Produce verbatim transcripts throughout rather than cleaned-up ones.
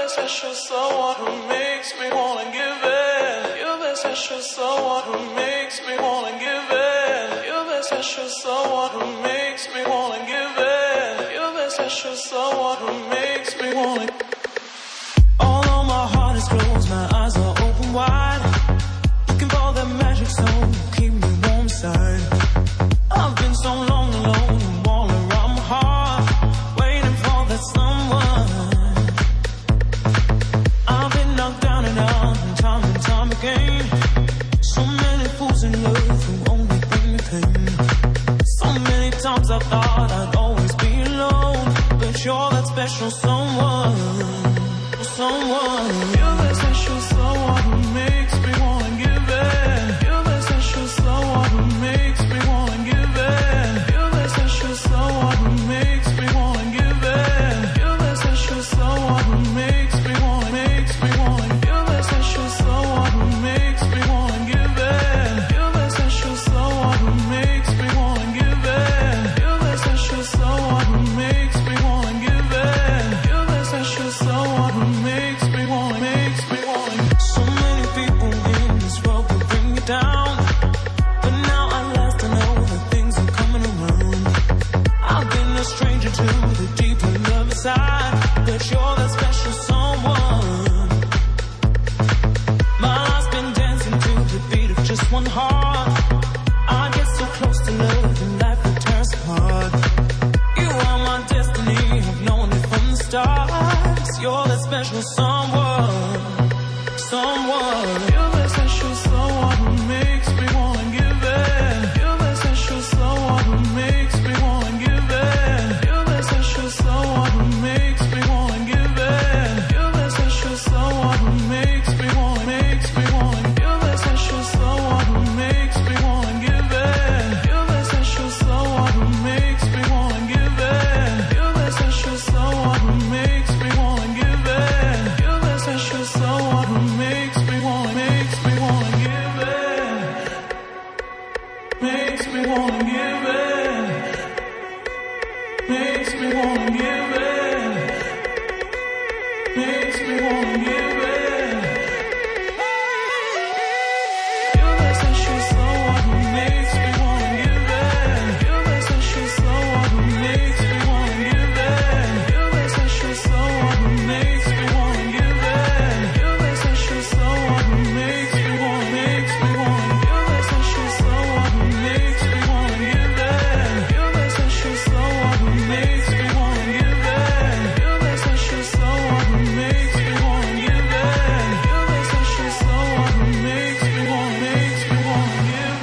the special someone who makes me wanna give in. You're the special someone who makes me wanna give in. You're the special someone who makes me wanna give in. You're the special someone who makes me wanna. Although my heart is closed, my eyes are open wide, looking for that magic zone, keep me warm inside. I've been so long alone, all around my heart, waiting for that someone. I've been knocked down and out, time and time again. So many fools in love who only bring me pain. So many times I thought I'd always be alone, but you're that special someone, someone. You're that special someone who makes me wanna give in. You're that special someone who makes me wanna give in. You're that special someone who makes me wanna give in. You're that special someone who makes me wanna, makes me wanna. You're that special someone who makes me wanna give in. You're that special someone who makes me wanna give in. You're that special someone who makes me wanna give in. You're that special someone who makes me wanna, makes me wanna. So many people in this world will bring you down, but now at last I know that things are coming around. I've been a stranger to the deeper love inside, but you're that special someone. My life's been dancing to the beat of just one heart. I get so close to love and life will tear us apart. You are my destiny, I've known it from the start. You're that special someone, someone. You're that special someone who makes me wanna give in. You're that special someone who makes me wanna give in. You're that special someone who makes me wanna give in. You're that special someone who makes me wanna, makes me wanna. You're that special someone who makes me wanna give in. You're that special someone who makes me wanna give in. You're that special someone who makes me wanna give in. You're that special someone who makes me wanna, makes me wanna give in. Makes me wanna give in. Makes me wanna give in. Makes me wanna give in. You're that special someone who makes me wanna give in. You're that special someone who makes me wanna give in. You're that special someone who makes me wanna give in. You're that special someone who makes me wanna, makes me wanna. You're that special someone who makes me wanna give in. You're that special someone who makes me wanna give in. You're that special someone who makes me wanna give in. You're that special someone who makes me wanna, makes me wanna give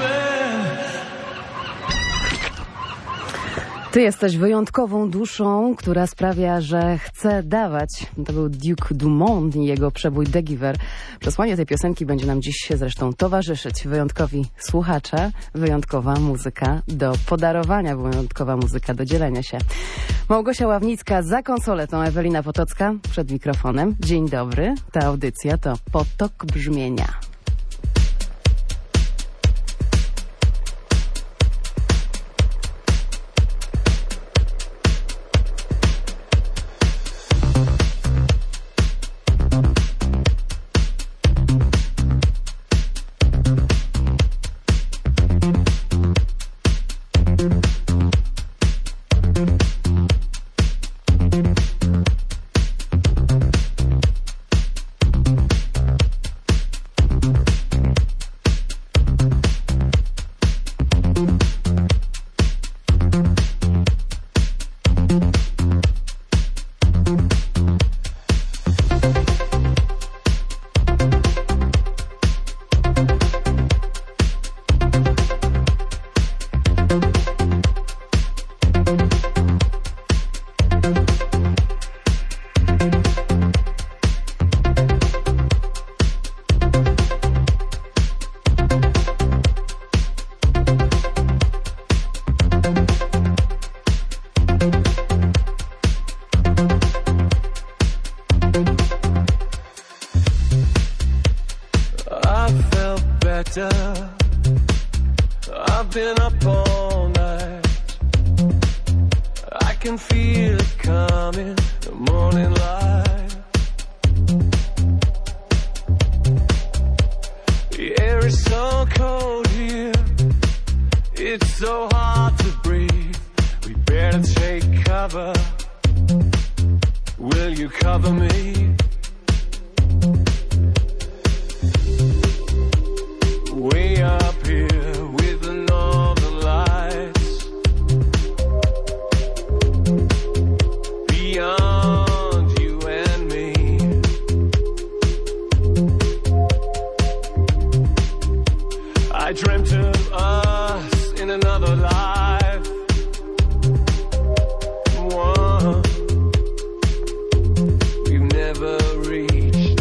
in. Ty jesteś wyjątkową duszą, która sprawia, że chce dawać. To był Duke Dumont i jego przebój The Giver. Przesłanie tej piosenki będzie nam dziś zresztą towarzyszyć. Wyjątkowi słuchacze, wyjątkowa muzyka do podarowania, wyjątkowa muzyka do dzielenia się. Małgosia Ławnicka za konsoletą, Ewelina Potocka przed mikrofonem. Dzień dobry. Ta audycja to Potok Brzmienia. better. I've been up all night. I can feel it coming, the morning light. cover me? Way up here with the northern lights, beyond you and me. I dreamt of us in another life, one we've never reached.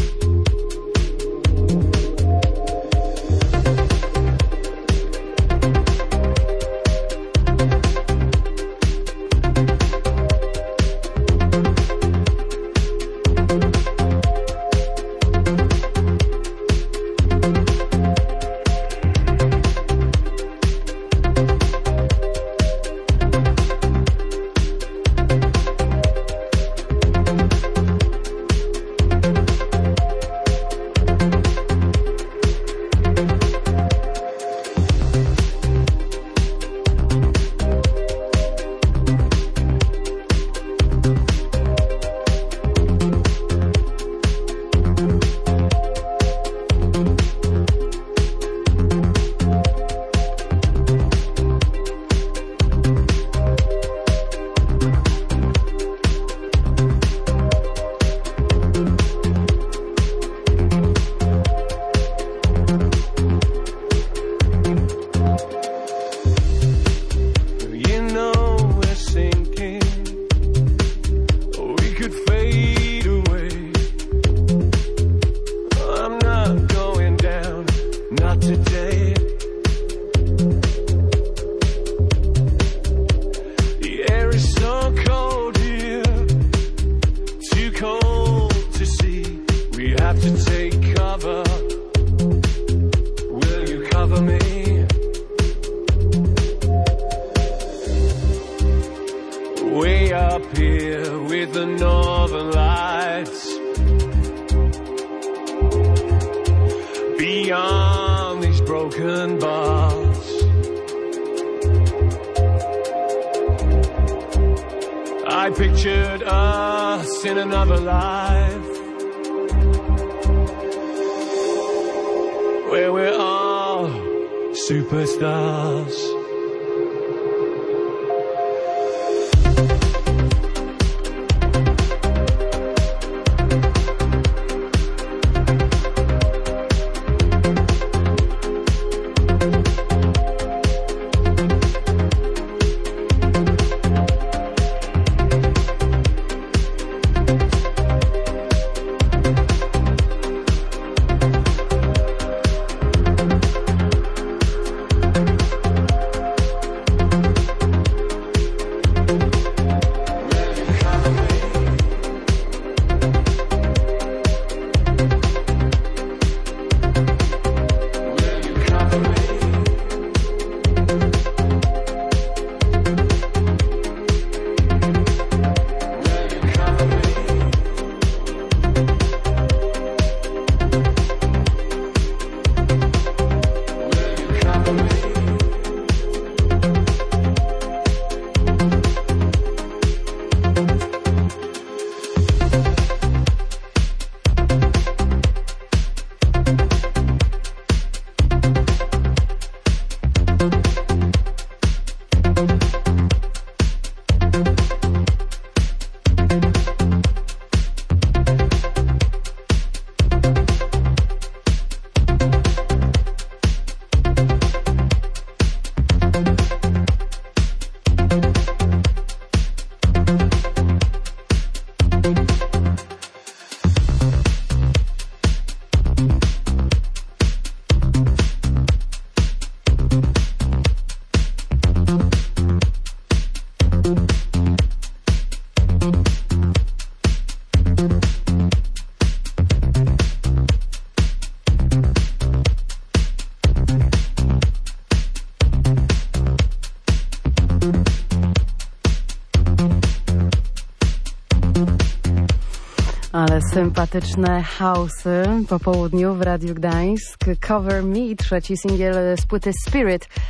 Ale sympatyczne house'y po południu w Radiu Gdańsk. Cover Me, trzeci singiel z płyty Spirit. To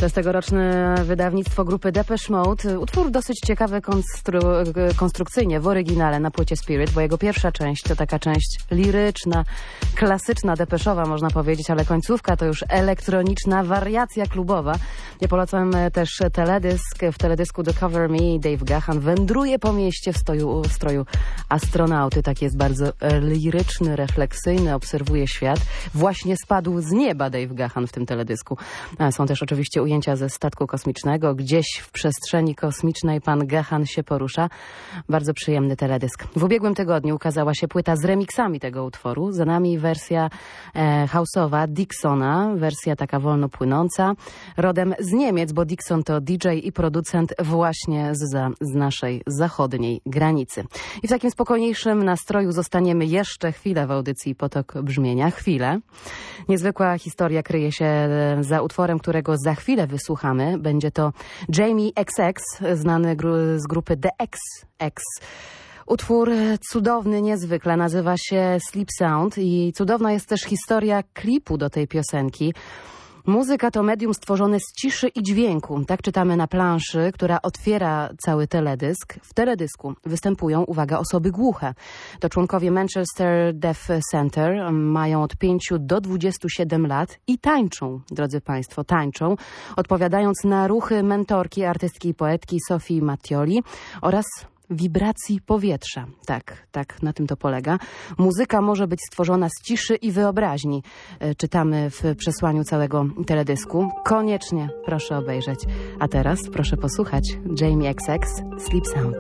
To jest tegoroczne wydawnictwo grupy Depeche Mode. Utwór dosyć ciekawy konstru konstrukcyjnie w oryginale na płycie Spirit, bo jego pierwsza część to taka część liryczna, klasyczna, depeszowa można powiedzieć, ale końcówka to już elektroniczna wariacja klubowa. Ja polecam też teledysk. W teledysku The Cover Me Dave Gahan wędruje po mieście w stoju, w stroju astronauty. Tak jest bardzo liryczny, refleksyjny, obserwuje świat. Właśnie spadł z nieba Dave Gahan w tym teledysku. Są też oczywiście ujęcia ze statku kosmicznego. Gdzieś w przestrzeni kosmicznej pan Gahan się porusza. Bardzo przyjemny teledysk. W ubiegłym tygodniu ukazała się płyta z remixami tego utworu. Za nami wersja e, house'owa Dixona, wersja taka wolno płynąca, rodem z Niemiec, bo Dixon to D J i producent właśnie z, z naszej zachodniej granicy. I w takim spokojniejszym nastroju zostaniemy jeszcze chwilę w audycji Potok Brzmienia. Chwilę. Niezwykła historia kryje się za utworem, którego za chwilę wysłuchamy. Będzie to Jamie X X, znany gru z grupy The X X. Utwór cudowny niezwykle, nazywa się Sleep Sound i cudowna jest też historia klipu do tej piosenki. Muzyka to medium stworzone z ciszy i dźwięku. Tak czytamy na planszy, która otwiera cały teledysk. W teledysku występują, uwaga, osoby głuche. To członkowie Manchester Deaf Center, mają od pięciu do dwudziestu siedmiu lat i tańczą, drodzy Państwo, tańczą, odpowiadając na ruchy mentorki, artystki i poetki Sofii Mattioli oraz wibracji powietrza. Tak, tak, na tym to polega. Muzyka może być stworzona z ciszy i wyobraźni. E, czytamy w przesłaniu całego teledysku. Koniecznie proszę obejrzeć. A teraz proszę posłuchać Jamie X X, Sleep Sound.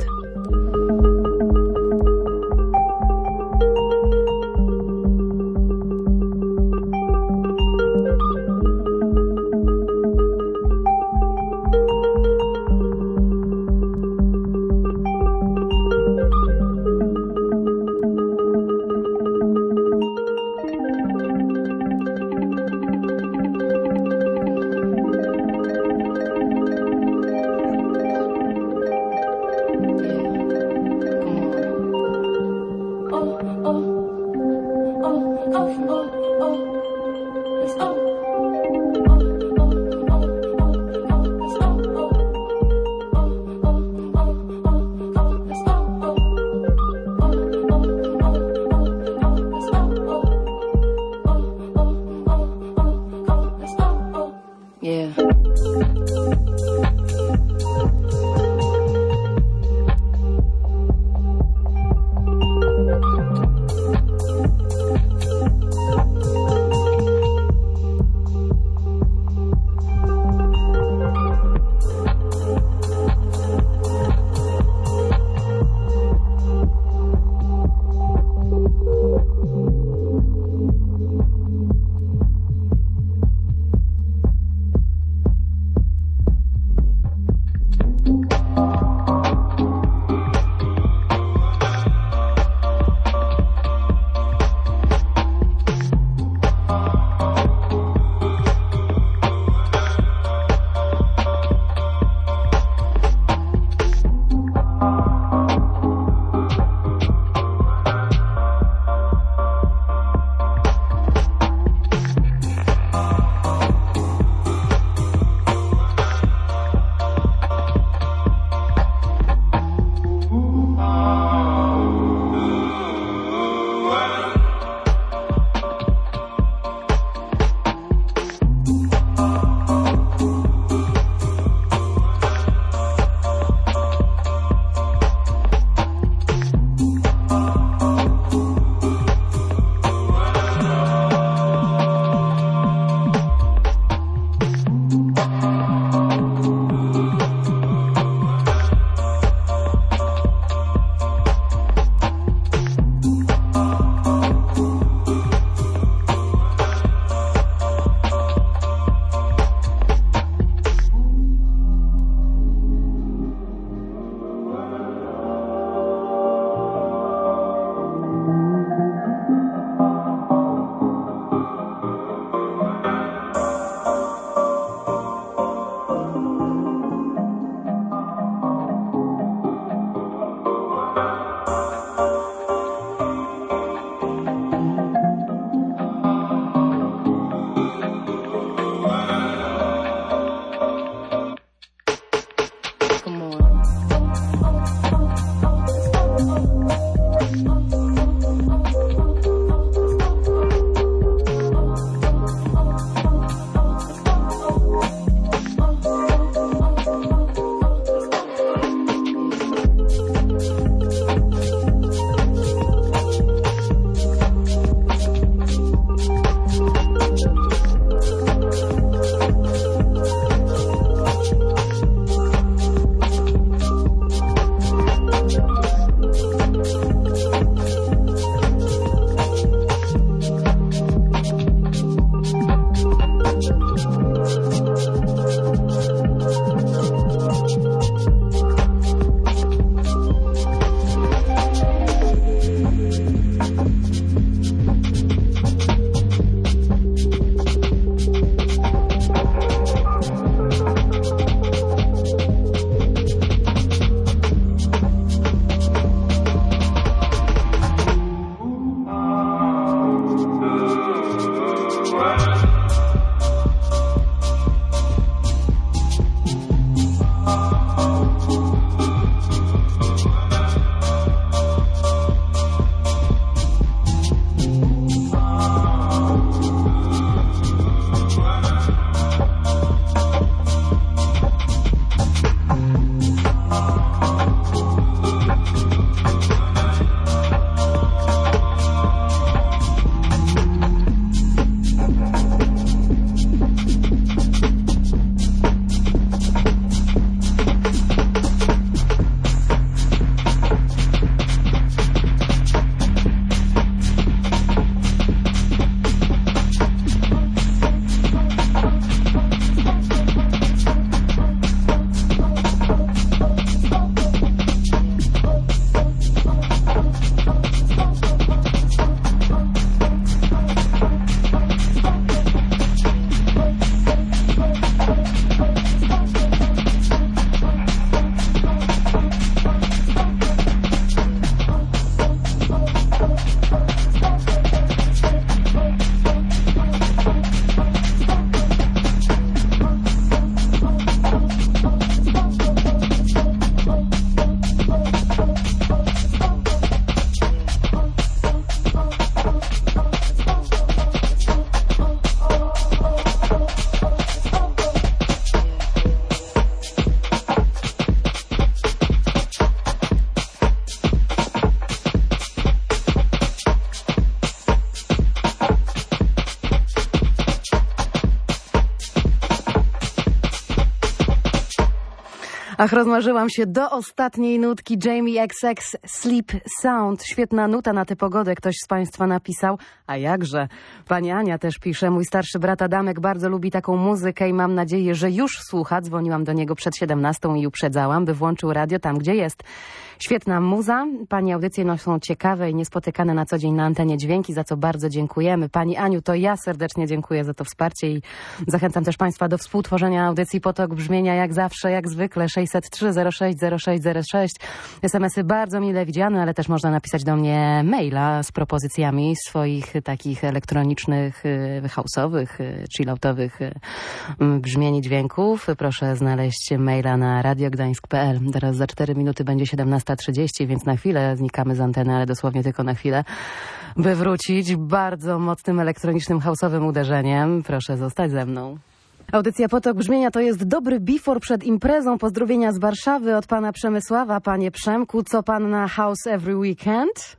Ach, rozmarzyłam się do ostatniej nutki. Jamie X X, Sleep Sound. Świetna nuta na tę pogodę, ktoś z Państwa napisał. A jakże? Pani Ania też pisze. Mój starszy brat Adamek bardzo lubi taką muzykę i mam nadzieję, że już słucha. Dzwoniłam do niego przed siedemnastą i uprzedzałam, by włączył radio tam, gdzie jest. Świetna muza. Pani audycje noszą ciekawe i niespotykane na co dzień na antenie dźwięki, za co bardzo dziękujemy. Pani Aniu, to ja serdecznie dziękuję za to wsparcie i zachęcam też Państwa do współtworzenia audycji Potok Brzmienia, jak zawsze, jak zwykle, sześćset trzy zero sześć zero sześć zero sześć. es em esy bardzo mile widziane, ale też można napisać do mnie maila z propozycjami swoich takich elektronicznych, house'owych, chilloutowych brzmieni dźwięków. Proszę znaleźć maila na radiogdańsk kropka pe el. Teraz za cztery minuty będzie siedemnasta trzydzieści, więc na chwilę znikamy z anteny, ale dosłownie tylko na chwilę, by wrócić bardzo mocnym elektronicznym house'owym uderzeniem. Proszę zostać ze mną. Audycja Potok Brzmienia to jest dobry before przed imprezą. Pozdrowienia z Warszawy od pana Przemysława. Panie Przemku, co pan na house every weekend?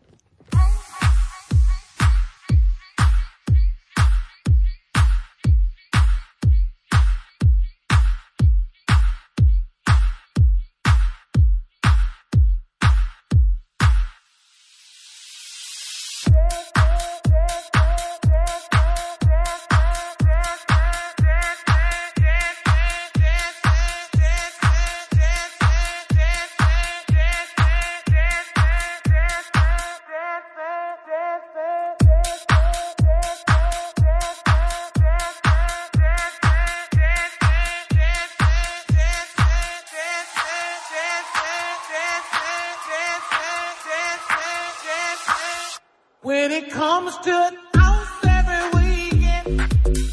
When it comes to it, house every weekend.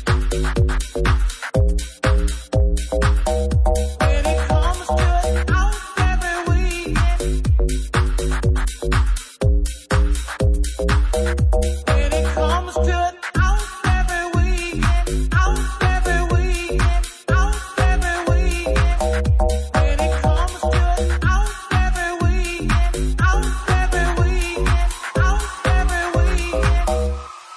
When it comes to it, house every weekend. When it comes to it, house every weekend. House every weekend. House every weekend. When it comes to it, house every weekend. House every weekend. House every weekend.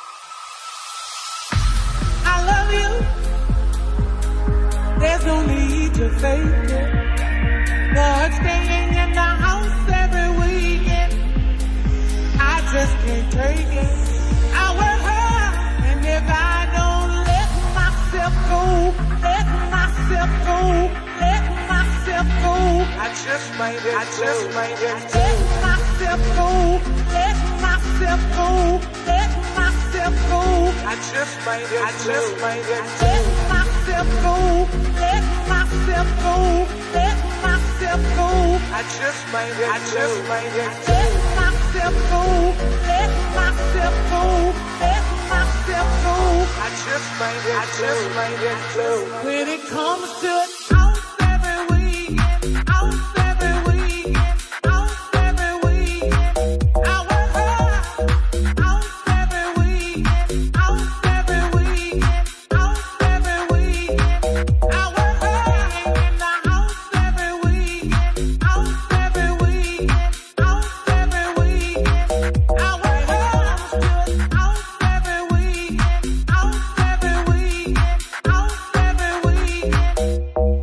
I love you. There's no need to fake it. But staying in the house every weekend, I just can't take it. I work hard, and if I don't let myself go, let myself go, let myself go, I just might, I just might, let myself go, let myself go, let myself go, I just might, I just might, let myself go, let myself go, let myself go, I just might, I just might, let myself go, let myself go, let myself go, I just might, I just might, when it comes to it, house every weekend, house every weekend, house every weekend, I work hard, house every weekend, house every weekend, house every weekend, I work hard in the house every weekend, house every weekend, house every weekend, I work hard to it, house every weekend, house every weekend, house every weekend.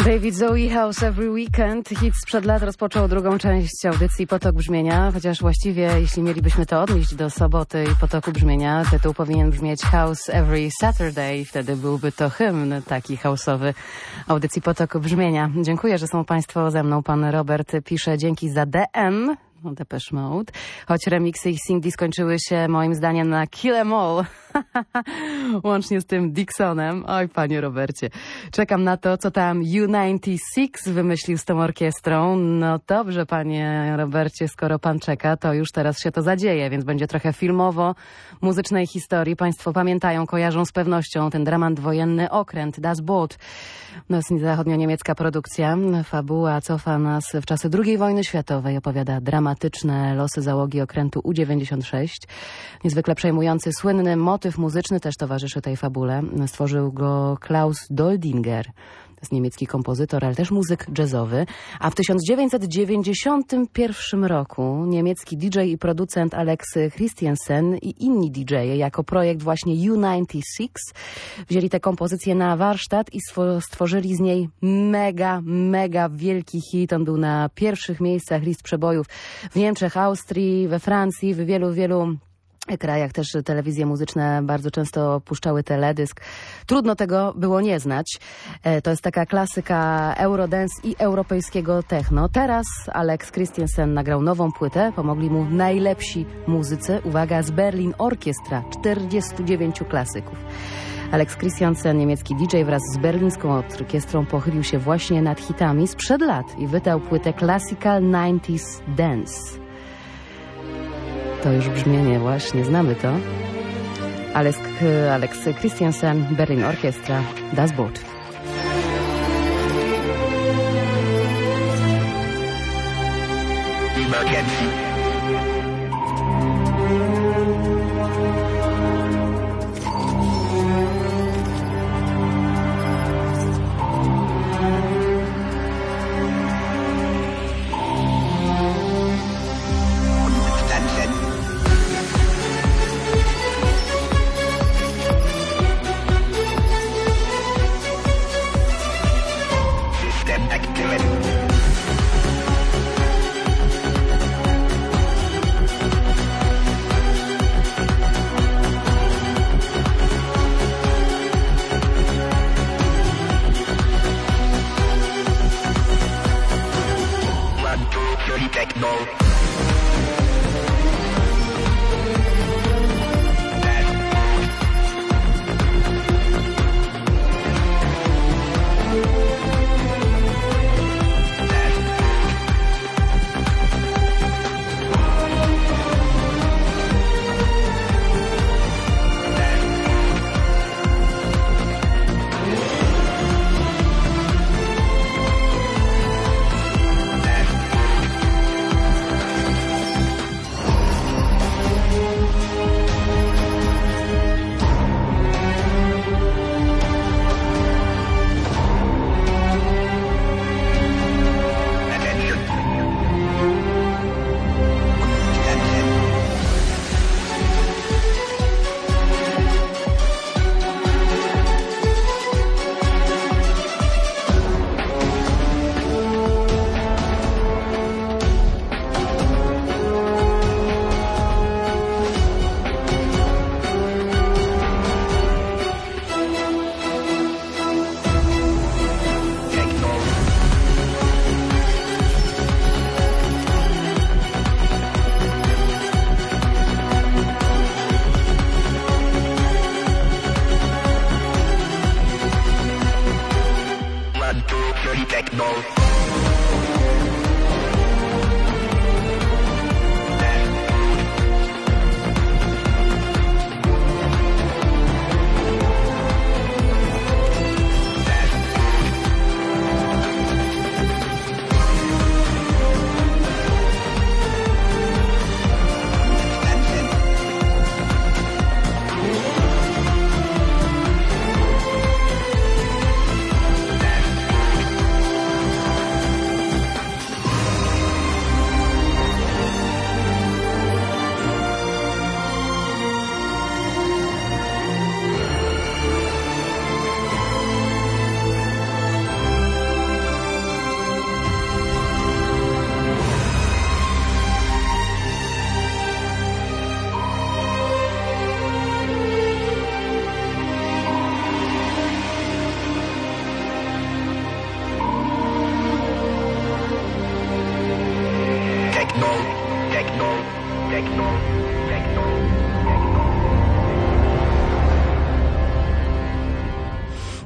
David Zoe, House Every Weekend. Hit sprzed lat rozpoczął drugą część audycji Potok Brzmienia, chociaż właściwie, jeśli mielibyśmy to odnieść do soboty i Potoku Brzmienia, tytuł powinien brzmieć House Every Saturday. Wtedy byłby to hymn taki house'owy audycji Potoku Brzmienia. Dziękuję, że są Państwo ze mną. Pan Robert pisze, dzięki za D M. No, Depeche Mode. Choć remiksy i singli skończyły się moim zdaniem na Kill Em All. Łącznie z tym Dixonem. Oj, panie Robercie. Czekam na to, co tam U dziewięćdziesiąt sześć wymyślił z tą orkiestrą. No dobrze, panie Robercie, skoro pan czeka, to już teraz się to zadzieje, więc będzie trochę filmowo muzycznej historii. Państwo pamiętają, kojarzą z pewnością ten dramat wojenny Okręt, Das Boot. No, jest zachodnio-niemiecka produkcja. Fabuła cofa nas w czasy drugiej wojny światowej. Opowiada dramatyczne losy załogi okrętu U dziewięćdziesiąt sześć. Niezwykle przejmujący, słynny motyw muzyczny też towarzyszy tej fabule. Stworzył go Klaus Doldinger. To jest niemiecki kompozytor, ale też muzyk jazzowy. A w tysiąc dziewięćset dziewięćdziesiątym pierwszym roku niemiecki D J i producent Alex Christiansen i inni D J e jako projekt właśnie U dziewięćdziesiąt sześć wzięli tę kompozycję na warsztat i stworzyli z niej mega, mega wielki hit. On był na pierwszych miejscach list przebojów w Niemczech, Austrii, we Francji, w wielu, wielu krajach też telewizje muzyczne bardzo często puszczały teledysk. Trudno tego było nie znać. To jest taka klasyka eurodance i europejskiego techno. Teraz Alex Christiansen nagrał nową płytę. Pomogli mu najlepsi muzycy. Uwaga, z Berlin Orkiestra. czterdziestu dziewięciu klasyków. Alex Christiansen, niemiecki D J, wraz z berlińską orkiestrą pochylił się właśnie nad hitami sprzed lat i wydał płytę Classical dziewięćdziesiąt Dance. To już brzmienie właśnie, znamy to. Alex, Alex Christiansen, Berlin Orkiestra, Das Boot.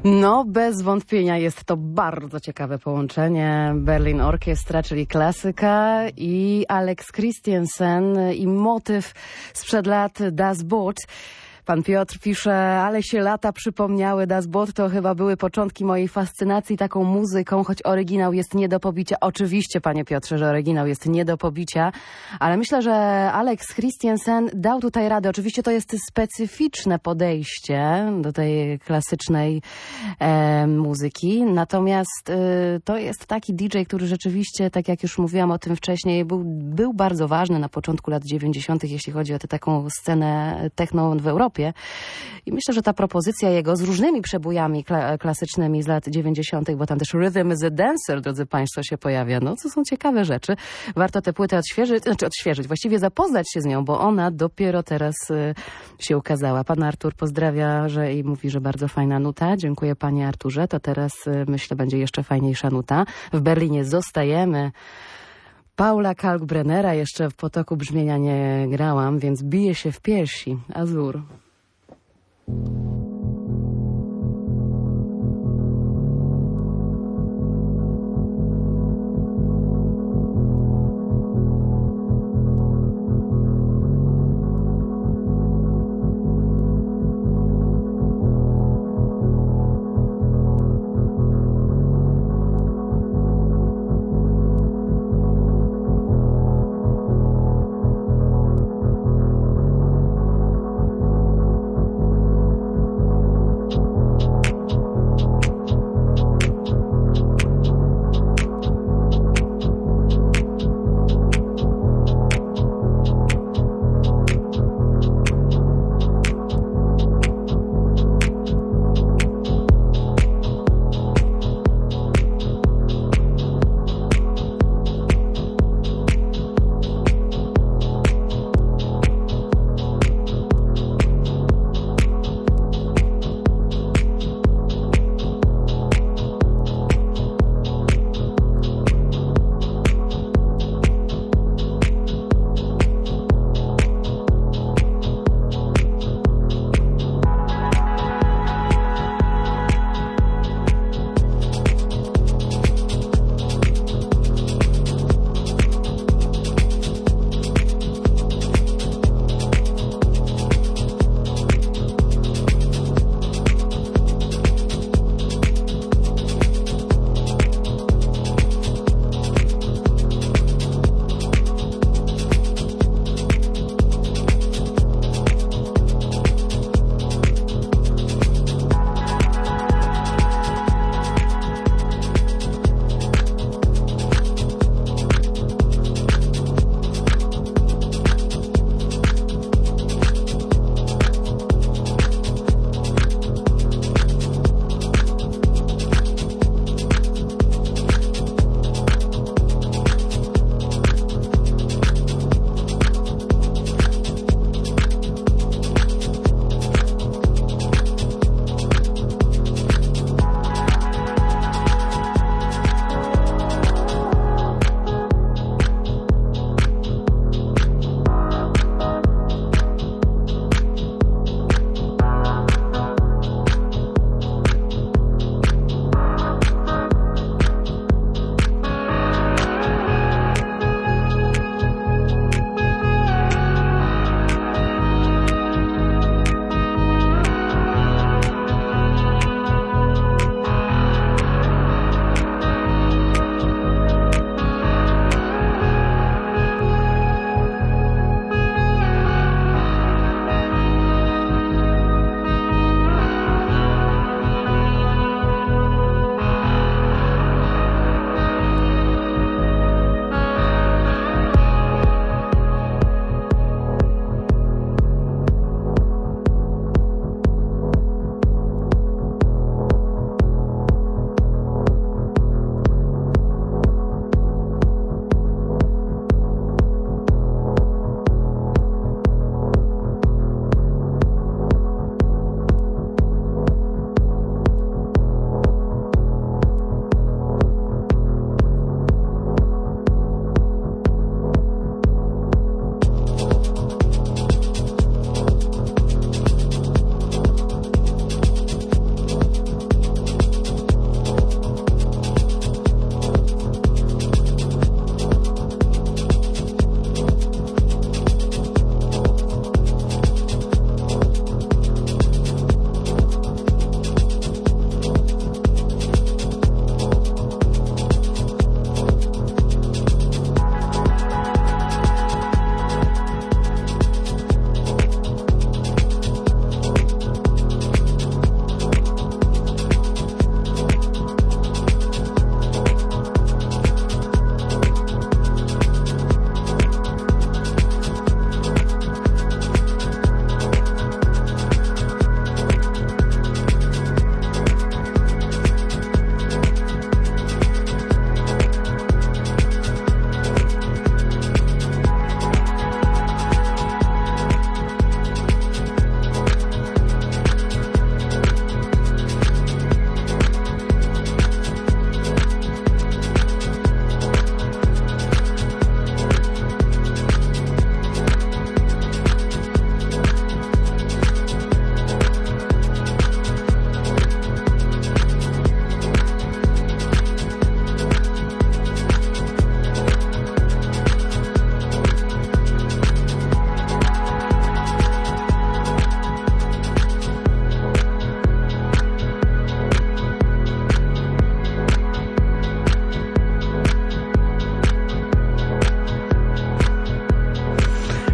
No, bez wątpienia jest to bardzo ciekawe połączenie. Berlin Orkiestra, czyli klasyka, i Alex Christiansen i motyw sprzed lat Das Boot. Pan Piotr pisze, ale się lata przypomniały, Das Boot to chyba były początki mojej fascynacji taką muzyką, choć oryginał jest nie do pobicia. Oczywiście, panie Piotrze, że oryginał jest nie do pobicia, ale myślę, że Alex Christiansen dał tutaj radę. Oczywiście to jest specyficzne podejście do tej klasycznej e, muzyki, natomiast e, to jest taki D J, który rzeczywiście, tak jak już mówiłam o tym wcześniej, był, był bardzo ważny na początku lat dziewięćdziesiątych, jeśli chodzi o tę taką scenę techno w Europie. I myślę, że ta propozycja jego z różnymi przebojami kla klasycznymi z lat dziewięćdziesiątych, bo tam też Rhythm is a Dancer, drodzy państwo, się pojawia. No, to są ciekawe rzeczy. Warto tę płytę odświeżyć, znaczy odświeżyć, właściwie zapoznać się z nią, bo ona dopiero teraz y, się ukazała. Pan Artur pozdrawia, że i mówi, że bardzo fajna nuta. Dziękuję, panie Arturze. To teraz y, myślę, będzie jeszcze fajniejsza nuta. W Berlinie zostajemy. Paula Kalkbrennera jeszcze w potoku brzmienia nie grałam, więc bije się w piersi. Azur.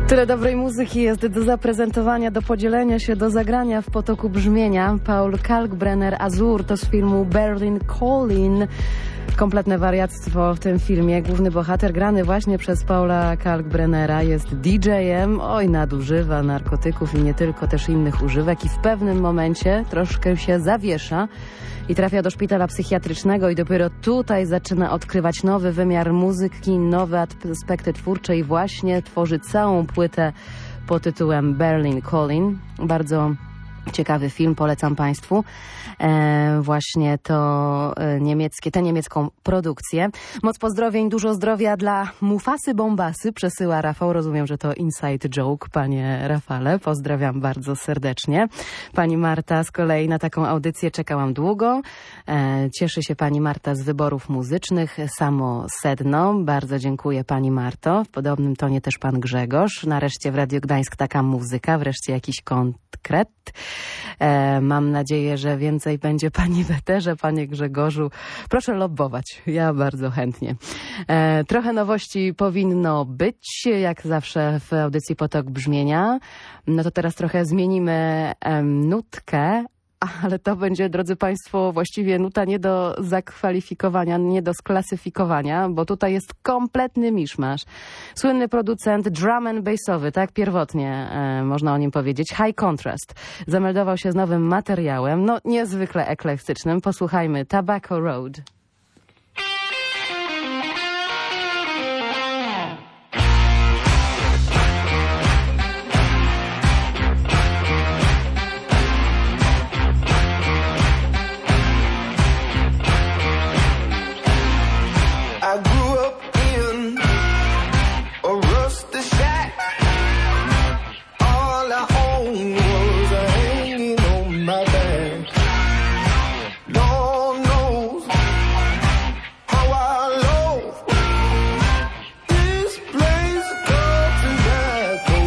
Tyle dobrej muzyki jest do zaprezentowania, do podzielenia się, do zagrania w potoku brzmienia. Paul Kalkbrenner, Azur, to z filmu Berlin Calling. Kompletne wariactwo w tym filmie. Główny bohater, grany właśnie przez Paula Kalkbrennera, jest D J-em. Oj, nadużywa narkotyków i nie tylko, też innych używek. I w pewnym momencie troszkę się zawiesza i trafia do szpitala psychiatrycznego i dopiero tutaj zaczyna odkrywać nowy wymiar muzyki, nowe aspekty twórcze i właśnie tworzy całą płytę pod tytułem Berlin Calling. Bardzo ciekawy film, polecam Państwu. E, właśnie to e, niemieckie, tę niemiecką produkcję. Moc pozdrowień, dużo zdrowia dla Mufasy Bombasy przesyła Rafał. Rozumiem, że to inside joke, panie Rafale. Pozdrawiam bardzo serdecznie. Pani Marta z kolei na taką audycję czekałam długo. E, cieszy się pani Marta z wyborów muzycznych. Samo sedno. Bardzo dziękuję pani Marto. W podobnym tonie też pan Grzegorz. Nareszcie w Radiu Gdańsk taka muzyka. Wreszcie jakiś konkret. E, mam nadzieję, że więcej będzie pani w eterze, panie Grzegorzu. Proszę lobbować, ja bardzo chętnie. E, trochę nowości powinno być, jak zawsze w audycji Potok Brzmienia. No to teraz trochę zmienimy em, nutkę, ale to będzie, drodzy państwo, właściwie nuta nie do zakwalifikowania, nie do sklasyfikowania, bo tutaj jest kompletny miszmasz. Słynny producent drum and bassowy, tak pierwotnie e, można o nim powiedzieć, High Contrast, zameldował się z nowym materiałem, no niezwykle eklektycznym. Posłuchajmy Tobacco Road. I grew up in a rusty shack. All I owned was a hanging on my back. Lord knows how I love this place called Tobacco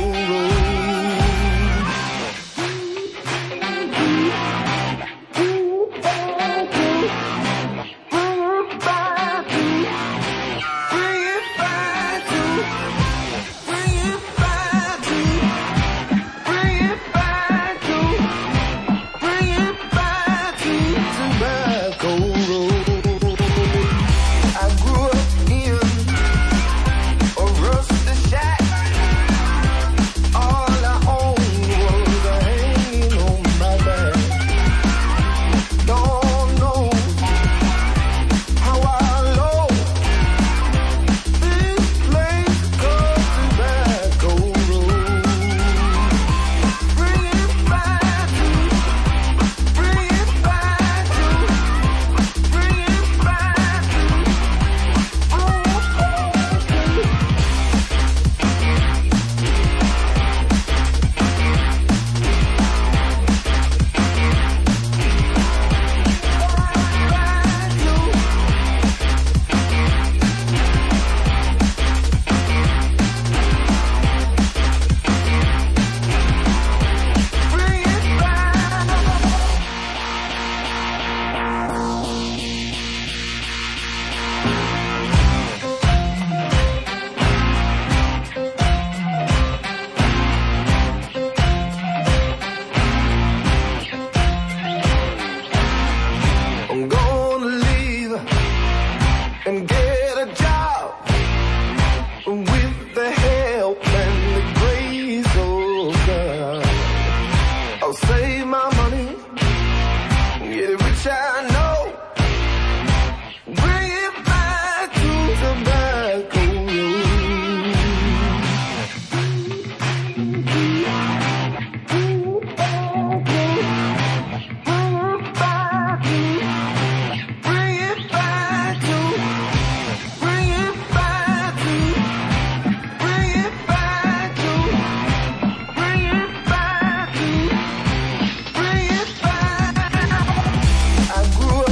I grew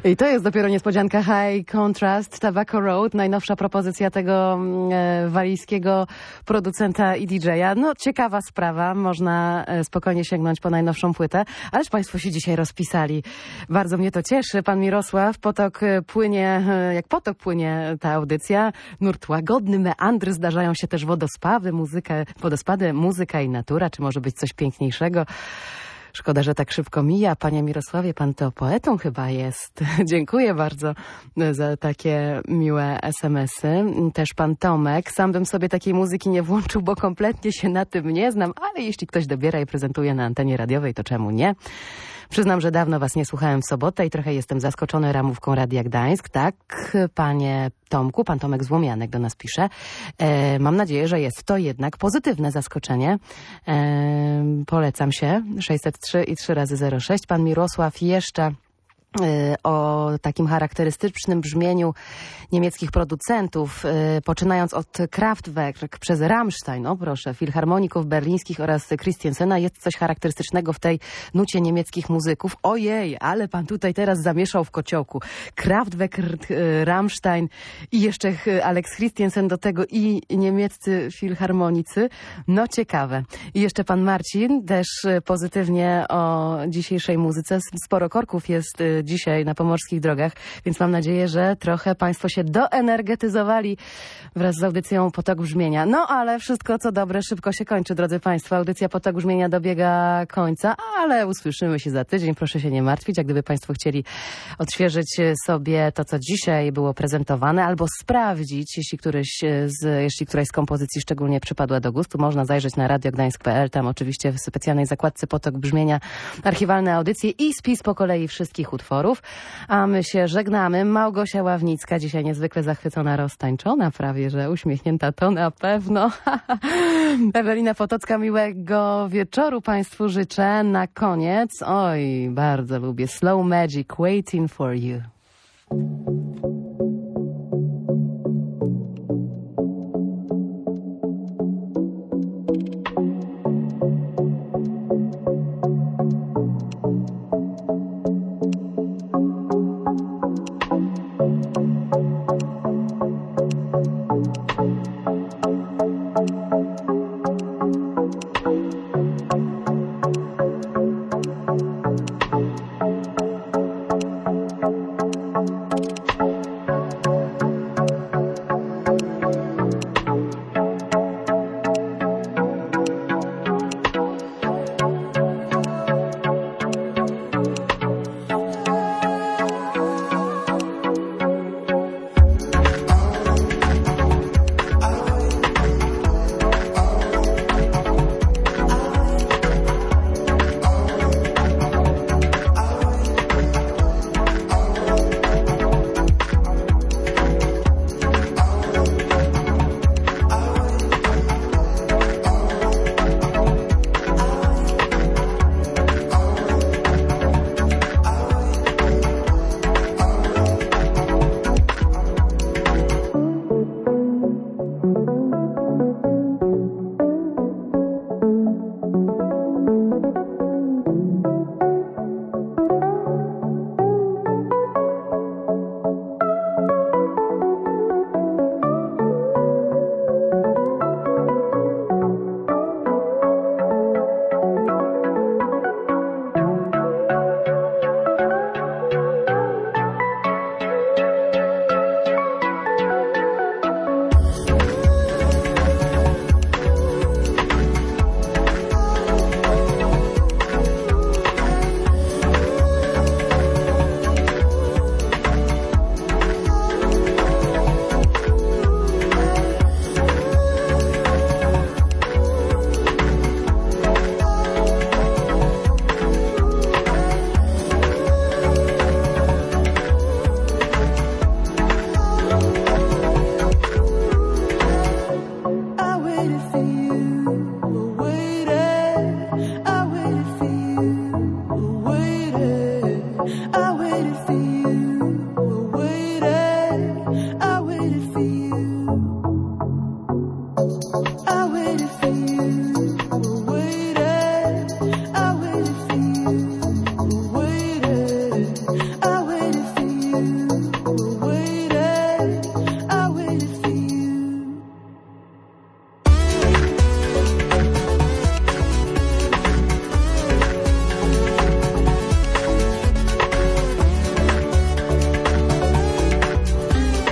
I to jest dopiero niespodzianka. High Contrast, Tobacco Road, najnowsza propozycja tego e, walijskiego producenta i didżeja. No, ciekawa sprawa, można e, spokojnie sięgnąć po najnowszą płytę, ależ państwo się dzisiaj rozpisali. Bardzo mnie to cieszy. Pan Mirosław, potok e, płynie, e, jak potok płynie ta audycja. Nurt łagodny, meandry, zdarzają się też wodospady, muzyka, wodospady, muzyka i natura, czy może być coś piękniejszego. Szkoda, że tak szybko mija. Panie Mirosławie, pan to poetą chyba jest. Dziękuję bardzo za takie miłe es em esy. Też pan Tomek. Sam bym sobie takiej muzyki nie włączył, bo kompletnie się na tym nie znam, ale jeśli ktoś dobiera i prezentuje na antenie radiowej, to czemu nie? Przyznam, że dawno was nie słuchałem w sobotę i trochę jestem zaskoczony ramówką Radia Gdańsk. Tak, panie Tomku, pan Tomek Złomianek do nas pisze. E, mam nadzieję, że jest to jednak pozytywne zaskoczenie. E, polecam się. sześćset trzy i trzy razy zero sześć. Pan Mirosław jeszcze o takim charakterystycznym brzmieniu niemieckich producentów, poczynając od Kraftwerk przez Rammstein, no proszę, filharmoników berlińskich oraz Christiansena, jest coś charakterystycznego w tej nucie niemieckich muzyków. Ojej, ale pan tutaj teraz zamieszał w kociołku. Kraftwerk, Rammstein i jeszcze Alex Christiansen do tego i niemieccy filharmonicy. No ciekawe. I jeszcze pan Marcin też pozytywnie o dzisiejszej muzyce. Sporo korków jest dzisiaj na pomorskich drogach, więc mam nadzieję, że trochę państwo się doenergetyzowali wraz z audycją Potok Brzmienia. No ale wszystko co dobre szybko się kończy, drodzy państwo. Audycja Potok Brzmienia dobiega końca, ale usłyszymy się za tydzień. Proszę się nie martwić, jak gdyby państwo chcieli odświeżyć sobie to, co dzisiaj było prezentowane, albo sprawdzić, jeśli, któryś z, jeśli któraś z kompozycji szczególnie przypadła do gustu, można zajrzeć na radiogdańsk kropka pe el. Tam oczywiście w specjalnej zakładce Potok Brzmienia archiwalne audycje i spis po kolei wszystkich utworów. A my się żegnamy. Małgosia Ławnicka, dzisiaj niezwykle zachwycona, roztańczona prawie, że uśmiechnięta to na pewno. Ewelina Potocka, miłego wieczoru państwu życzę. Na koniec, oj, bardzo lubię Slow Magic, Waiting for You.